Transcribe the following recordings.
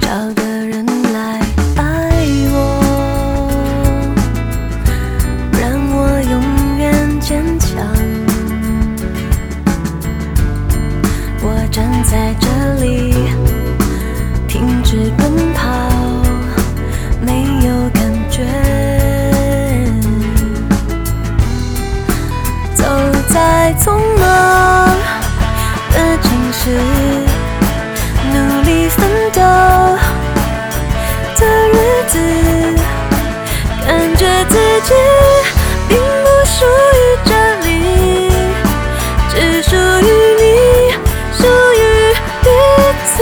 找个人来爱我，让我永远坚强。我站在这里，停止奔跑，没有感觉。走在匆忙的城市，努力奋斗的日子，感觉自己并不属于这里，只属于你，属于彼此。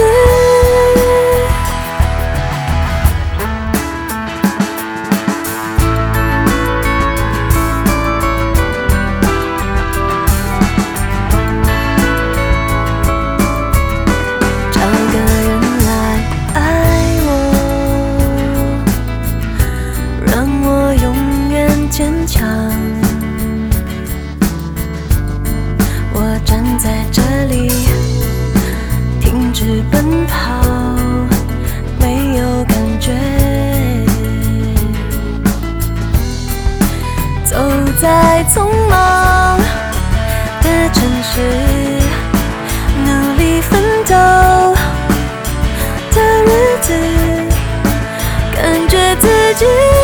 找个人来爱我，让我永远坚强。我站在这里，停止奔跑，没有感觉。走在匆忙的城市，努力奋斗的日子，感觉自己